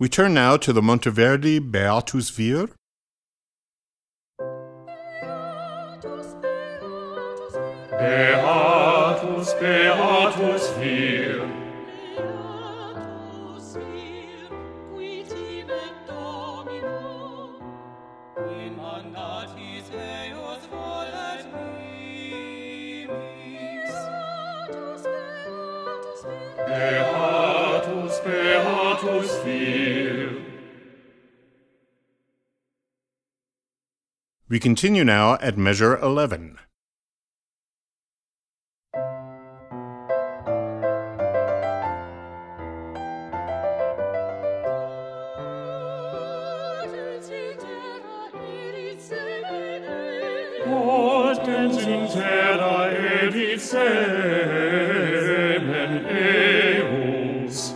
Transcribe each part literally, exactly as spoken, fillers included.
We turn now to the Monteverdi Beatus Vir. Beatus, Beatus Vir. Beatus vir, qui timet Domino, in mandatis eius volet nimis. Beatus, Beatus Vir. We continue now at measure eleven. Potens in terra edit semen eius.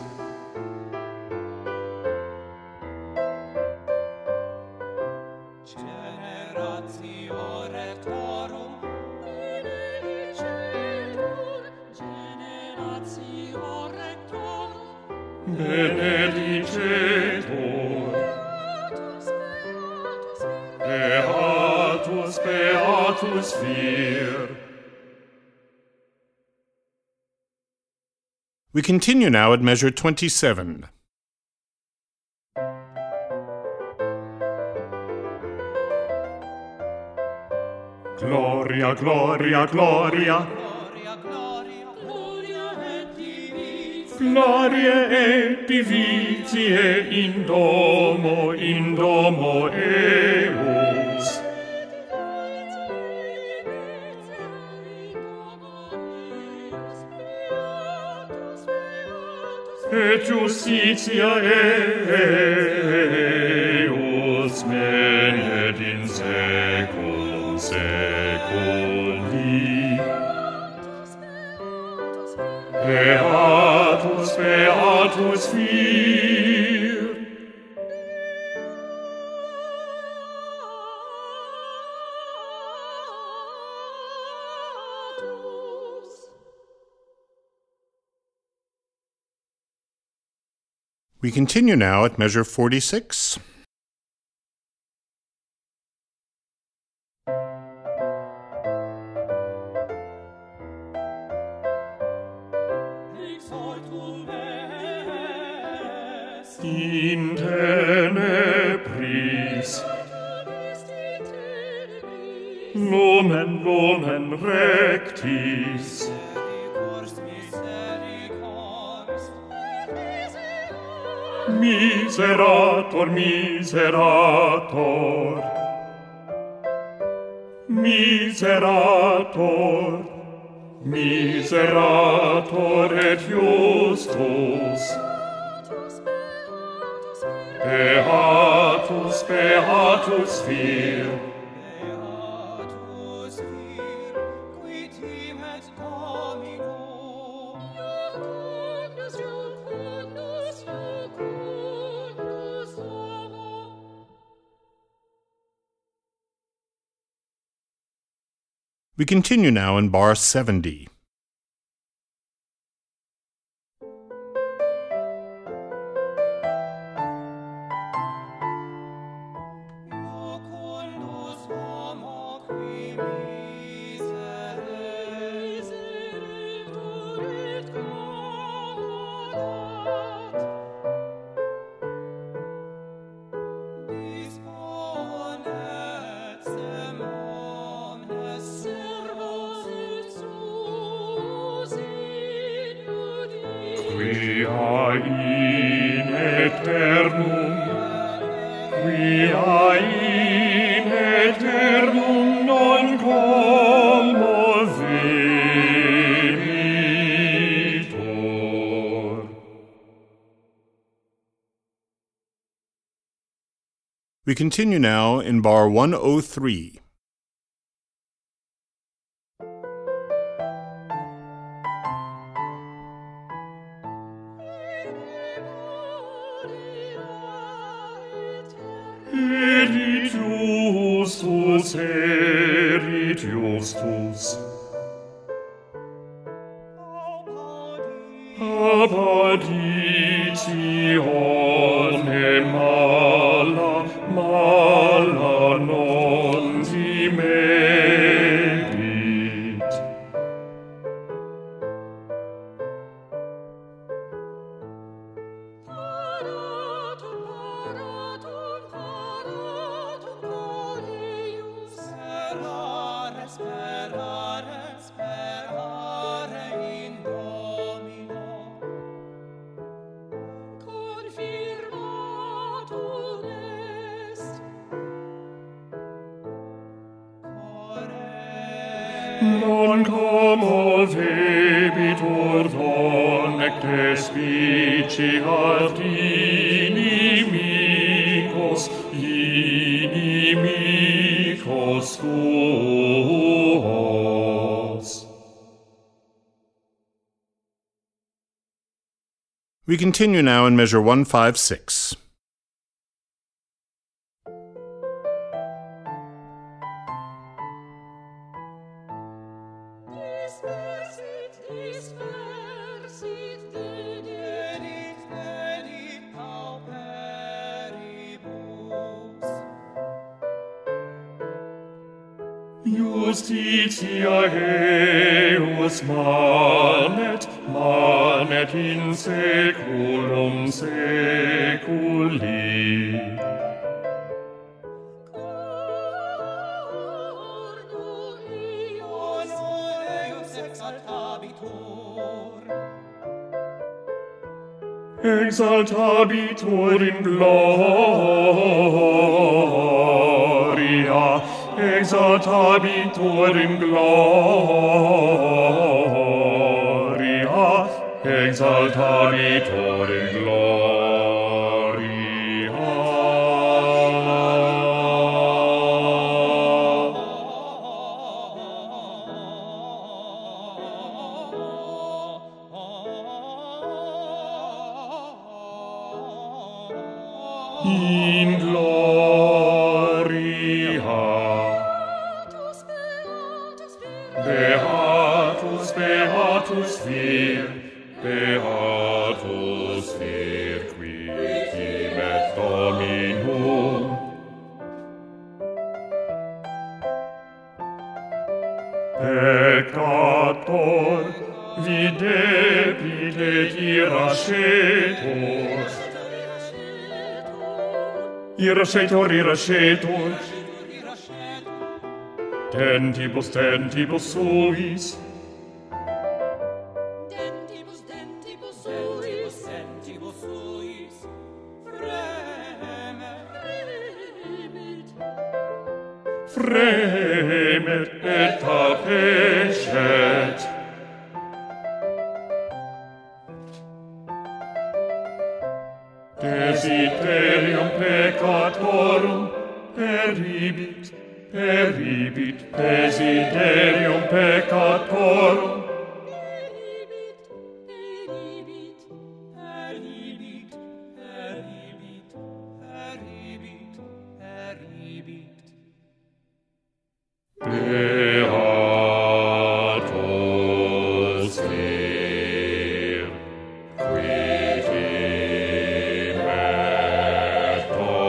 Generatio rectorum, benedicetur, generatio rectorum, Benedicetur. Beatus, Beatus, Beatus Vir. Beatus Vir. We continue now at measure twenty-seven. Gloria, Gloria, Gloria. Gloria, gloria, gloria et divitiae. Gloria et divitiae in domo, in domo eius. Et justitia eius menet in saeculum saeculi. Beatus, Beatus Vir. We continue now at measure forty-six. Exortum est. In tenebris, lumen, lumen rectis. Misericords, misericords. Miserator, miserator. Miserator, miserator et justus. Beatus, Beatus Vir. Beatus vir, qui timet Domino. Iacundus, iacundus, iacundus homo. We continue now in bar seventy. Iacundus homo qui misere miseretur et commodat. Disponet sem omnes servos et suos in iudice. Quia in aeternum, quia in aeternum non commovenitur. We continue now in bar one oh three. Erit justus, erit justus. Apparitiones Non commovebitur donec despiciat inimicos, inimicos tuos. We continue now in measure one five six. Dispersit, dispersit, dedit, dedit pauperibus. Justitia eius manet, manet in saeculum saeculi. Cordo eius eius exaltabitur. Exaltabitur in gloria, exaltabitur in gloria, exaltabitur in in gloria. Beatus, beatus vir, beatus vir, qui timet Dominum. Peccator, videbit et irascetur. Irascetur, irascetur. Dentibus, dentibus suis. Dentibus, dentibus suis, dentibus suis. Fremet, fremit. Fremet et capescet. Desiterium peccatorum peribit, peribit, desiderium peccatorum. Peribit, peribit, peribit, peribit, peribit, peribit. Beatus vir, qui timet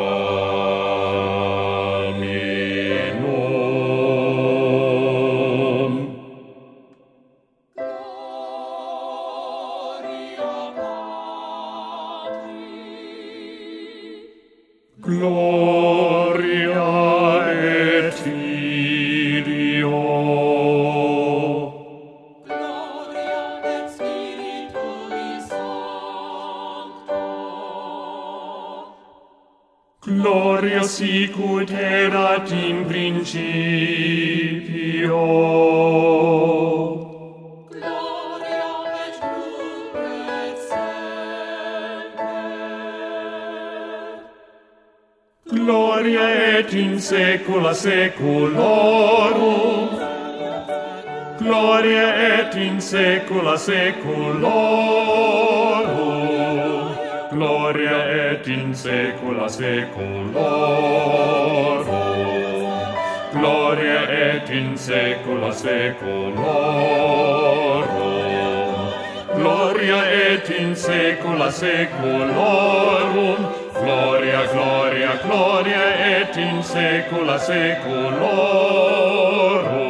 Dominum. Gloria Gloria Patri. et Filio. Gloria et Spiritui Sancto. Gloria sicut erat in principio. Gloria et nunc et semper. Gloria et in saecula saeculorum. Gloria et in saecula saeculorum. Gloria et in saecula saeculorum. Gloria et in saecula saeculorum. Gloria et in saecula saeculorum. Gloria, gloria, gloria et in saecula saeculorum.